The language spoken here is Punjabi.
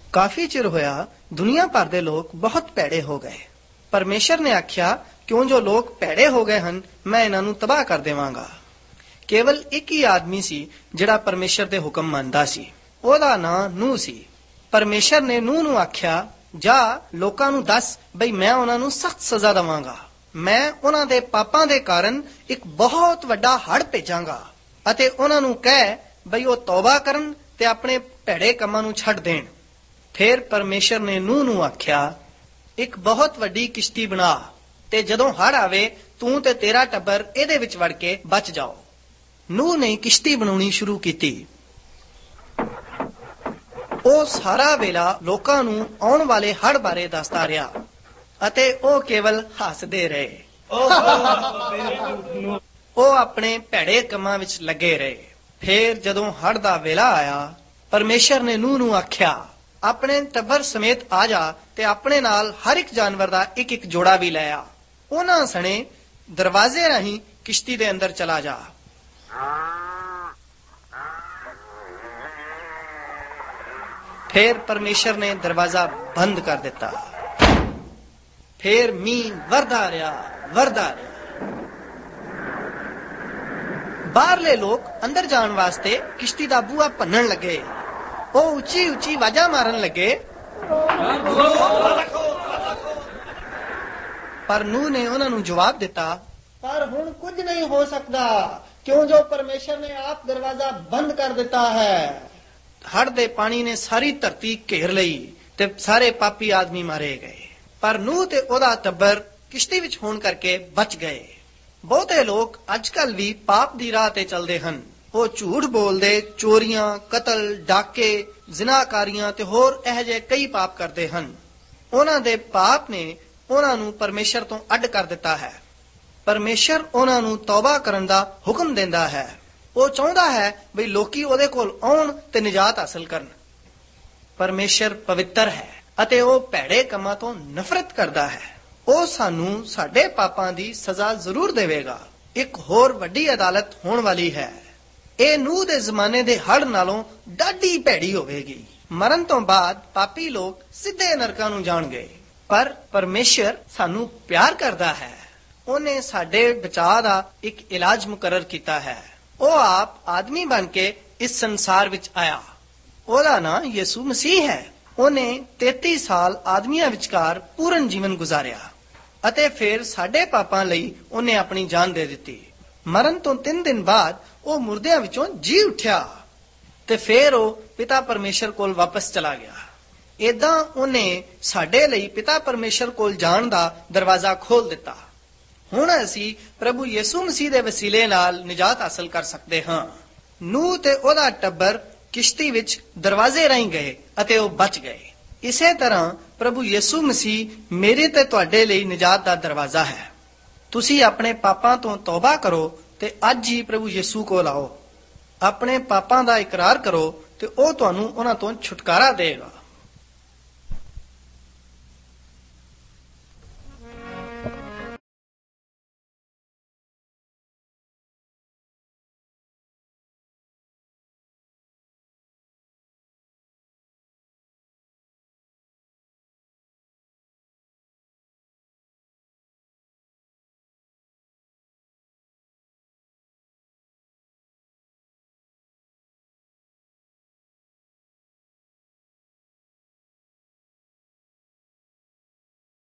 ਕਾਫੀ ਚਿਰ ਹੋਇਆ ਦੁਨੀਆ ਭਰ ਦੇ ਲੋਕ ਬਹੁਤ ਭੈੜੇ ਹੋ ਗਏ। ਪਰਮੇਸ਼ਰ ਨੇ ਆਖਿਆ, ਕਿਉਂ ਜੋ ਲੋਕ ਭੈੜੇ ਹੋ ਗਏ ਹਨ, ਮੈਂ ਇਹਨਾਂ ਨੂੰ ਤਬਾਹ ਕਰ ਦੇਵਾਂਗਾ। ਕੇਵਲ ਇੱਕ ਹੀ ਆਦਮੀ ਸੀ ਜਿਹੜਾ ਪਰਮੇਸ਼ਰ ਦੇ ਹੁਕਮ ਮੰਨਦਾ ਸੀ। ਉਹਦਾ ਨਾਂ ਨੂਹ ਸੀ। ਪਰਮੇਸ਼ਰ ਨੇ ਨੂਹ ਨੂੰ ਆਖਿਆ, ਜਾ ਲੋਕਾਂ ਨੂੰ ਦੱਸ ਬਈ ਮੈਂ ਉਹਨਾਂ ਨੂੰ ਸਖਤ ਸਜ਼ਾ ਦੇਵਾਂਗਾ। ਮੈਂ ਉਹਨਾਂ ਦੇ ਪਾਪਾਂ ਦੇ ਕਾਰਨ ਇੱਕ ਬਹੁਤ ਵੱਡਾ ਹੜ੍ਹ ਭੇਜਾਂਗਾ ਅਤੇ ਉਹਨਾਂ ਨੂੰ ਕਹਿ ਬਈ ਉਹ ਤੌਬਾ ਕਰਨ ਤੇ ਆਪਣੇ ਭੈੜੇ ਕੰਮਾਂ ਨੂੰ ਛੱਡ ਦੇਣ। ਫਿਰ ਪਰਮੇਸ਼ਰ ਨੇ ਨੂਹ ਨੂੰ ਆਖਿਆ, ਇੱਕ ਬਹੁਤ ਵੱਡੀ ਕਿਸ਼ਤੀ ਬਣਾ ਤੇ ਜਦੋਂ ਹੜ੍ਹ ਆਵੇ ਤੂੰ ਤੇ ਤੇਰਾ ਟੱਬਰ ਇਹਦੇ ਵਿੱਚ ਵੜ ਕੇ ਬਚ ਜਾਓ। ਨੂਹ ਨੇ ਕਿਸ਼ਤੀ ਬਣਾਉਣੀ ਸ਼ੁਰੂ ਕੀਤੀ। ਉਹ ਸਾਰਾ ਵੇਲਾ ਲੋਕਾਂ ਨੂੰ ਆਉਣ ਵਾਲੇ ਹੜ੍ਹ ਬਾਰੇ ਦੱਸਦਾ ਰਿਹਾ ਅਤੇ ਉਹ ਕੇਵਲ ਹੱਸਦੇ ਰਹੇ। ਉਹ ਆਪਣੇ ਭੈੜੇ ਕੰਮਾਂ ਵਿੱਚ ਲੱਗੇ ਰਹੇ। ਫਿਰ ਜਦੋਂ ਹੜ੍ਹ ਦਾ ਵੇਲਾ ਆਇਆ, ਪਰਮੇਸ਼ਰ ਨੇ ਨੂਹ ਨੂੰ ਆਖਿਆ, ਆਪਣੇ ਟੱਬਰ ਸਮੇਤ ਆ ਜਾ ਤੇ ਆਪਣੇ ਨਾਲ ਹਰ ਇੱਕ ਜਾਨਵਰ ਦਾ ਇੱਕ ਇੱਕ ਜੋੜਾ ਵੀ ਲੈ ਆ। ਉਹਨਾਂ ਸਣੇ ਦਰਵਾਜ਼ੇ ਰਾਹੀਂ ਕਿਸ਼ਤੀ ਦੇ ਅੰਦਰ ਚਲਾ ਜਾ। ਫਿਰ ਪਰਮੇਸ਼ਰ ਨੇ ਦਰਵਾਜ਼ਾ ਬੰਦ ਕਰ ਦਿੱਤਾ। ਫਿਰ ਮੀਂਹ ਵਰਦਾ ਰਿਹਾ। ਬਾਹਰਲੇ ਲੋਕ ਅੰਦਰ ਜਾਣ ਵਾਸਤੇ ਕਿਸ਼ਤੀ ਦਾ ਬੂਹਾ ਭੰਨਣ ਲੱਗੇ। ਉਹ ਉੱਚੀ ਉੱਚੀ ਆਵਾਜ਼ਾਂ ਮਾਰਨ ਲੱਗੇ, ਪਰ ਨੂਹ ਨੇ ਉਹਨਾਂ ਨੂੰ ਜਵਾਬ ਦਿੱਤਾ, ਪਰ ਹੁਣ ਕੁਝ ਨਹੀਂ ਹੋ ਸਕਦਾ, ਕਿਉਂ ਜੋ ਪਰਮੇਸ਼ਰ ਨੇ ਆਪ ਦਰਵਾਜ਼ਾ ਬੰਦ ਕਰ ਦਿੱਤਾ ਹੈ। ਹੜ੍ਹ ਦੇ ਪਾਣੀ ਨੇ ਸਾਰੀ ਧਰਤੀ ਘੇਰ ਲਈ ਤੇ ਸਾਰੇ ਪਾਪੀ ਆਦਮੀ ਮਾਰੇ ਗਏ, ਪਰ ਨੂਹ ਤੇ ਉਹਦਾ ਟੱਬਰ ਕਿਸ਼ਤੀ ਵਿੱਚ ਹੋਣ ਕਰਕੇ ਬਚ ਗਏ। ਬਹੁਤੇ ਲੋਕ ਅੱਜ ਕੱਲ ਵੀ ਪਾਪ ਦੀ ਰਾਹ ਤੇ ਚੱਲਦੇ ਹਨ। ਉਹ ਝੂਠ ਬੋਲਦੇ, ਚੋਰੀਆਂ, ਕਤਲ, ਡਾਕੇ, ਜ਼ਿਨਾਕਾਰੀਆਂ ਤੇ ਹੋਰ ਇਹੋ ਜਿਹੇ ਕਈ ਪਾਪ ਕਰਦੇ ਹਨ। ਉਹਨਾਂ ਦੇ ਪਾਪ ਨੇ ਉਹਨਾਂ ਨੂੰ ਪਰਮੇਸ਼ਰ ਤੋਂ ਅੱਡ ਕਰ ਦਿੱਤਾ ਹੈ। ਪਰਮੇਸ਼ਰ ਉਹਨਾਂ ਨੂੰ ਤੌਬਾ ਕਰਨ ਦਾ ਹੁਕਮ ਦਿੰਦਾ ਹੈ। ਉਹ ਚਾਹੁੰਦਾ ਹੈ ਵੀ ਲੋਕੀ ਉਹਦੇ ਕੋਲ ਆਉਣ ਤੇ ਨਿਜਾਤ ਹਾਸਲ ਕਰਨ। ਪਰਮੇਸ਼ਰ ਪਵਿੱਤਰ ਹੈ ਅਤੇ ਉਹ ਭੈੜੇ ਕੰਮਾਂ ਤੋਂ ਨਫ਼ਰਤ ਕਰਦਾ ਹੈ। ਉਹ ਸਾਨੂੰ ਸਾਡੇ ਪਾਪਾਂ ਦੀ ਸਜ਼ਾ ਜ਼ਰੂਰ ਦੇਵੇਗਾ। ਇੱਕ ਹੋਰ ਵੱਡੀ ਅਦਾਲਤ ਹੋਣ ਵਾਲੀ ਹੈ। ਇਹ ਨੂਹ ਦੇ ਜ਼ਮਾਨੇ ਦੇ ਹੜ੍ਹ ਨਾਲੋਂ ਡਾਢੀ ਭੈੜੀ ਹੋਵੇਗੀ। ਮਰਨ ਤੋਂ ਬਾਅਦ ਪਾਪੀ ਲੋਕ ਸਿੱਧੇ ਨਰਕਾਂ ਨੂੰ ਜਾਣਗੇ, ਪਰ ਪਰਮੇਸ਼ਰ ਸਾਨੂੰ ਪਿਆਰ ਕਰਦਾ ਹੈ। ਉਹਨੇ ਸਾਡੇ ਬਚਾਅ ਦਾ ਇੱਕ ਇਲਾਜ ਮੁਕਰਰ ਕੀਤਾ ਹੈ। ਉਹ ਆਪ ਆਦਮੀ ਬਣ ਕੇ ਇਸ ਸੰਸਾਰ ਵਿੱਚ ਆਇਆ। ਉਹਦਾ ਨਾਂ ਯਿਸੂ ਮਸੀਹ ਹੈ। ਉਹਨੇ 33 ਸਾਲ ਆਦਮੀਆਂ ਵਿਚਕਾਰ ਪੂਰਨ ਜੀਵਨ ਗੁਜ਼ਾਰਿਆ ਅਤੇ ਫਿਰ ਸਾਡੇ ਪਾਪਾਂ ਲਈ ਉਹਨੇ ਆਪਣੀ ਜਾਨ ਦੇ ਦਿੱਤੀ। ਮਰਨ ਤੋਂ 3 ਦਿਨ ਬਾਅਦ ਉਹ ਮੁਰਦਿਆਂ ਵਿੱਚੋਂ ਜੀ ਉੱਠਿਆ ਤੇ ਫਿਰ ਉਹ ਪਿਤਾ ਪਰਮੇਸ਼ਰ ਕੋਲ ਵਾਪਸ ਚਲਾ ਗਿਆ। ਏਦਾਂ ਉਹਨੇ ਸਾਡੇ ਲਈ ਪਿਤਾ ਪਰਮੇਸ਼ਰ ਕੋਲ ਜਾਣ ਦਾ ਦਰਵਾਜ਼ਾ ਖੋਲ ਦਿੱਤਾ। ਹੁਣ ਅਸੀਂ ਪ੍ਰਭੂ ਯਿਸੂ ਮਸੀਹ ਦੇ ਵਸੀਲੇ ਨਾਲ ਨਿਜਾਤ ਹਾਸਲ ਕਰ ਸਕਦੇ ਹਾਂ। ਨੂਹ ਤੇ ਉਹਦਾ ਟੱਬਰ ਕਿਸ਼ਤੀ ਵਿੱਚ ਦਰਵਾਜ਼ੇ ਰਾਹੀਂ ਗਏ ਅਤੇ ਉਹ ਬਚ ਗਏ। ਇਸੇ ਤਰ੍ਹਾਂ ਪ੍ਰਭੂ ਯਿਸੂ ਮਸੀਹ ਮੇਰੇ ਤੇ ਤੁਹਾਡੇ ਲਈ ਨਿਜਾਤ ਦਾ ਦਰਵਾਜ਼ਾ ਹੈ। ਤੁਸੀਂ ਆਪਣੇ ਪਾਪਾਂ ਤੋਂ ਤੌਬਾ ਕਰੋ ਤੇ ਅੱਜ ਹੀ ਪ੍ਰਭੂ ਯਿਸੂ ਕੋਲ ਆਓ। ਆਪਣੇ ਪਾਪਾਂ ਦਾ ਇਕਰਾਰ ਕਰੋ ਤੇ ਉਹ ਤੁਹਾਨੂੰ ਉਹਨਾਂ ਤੋਂ ਛੁਟਕਾਰਾ ਦੇਗਾ।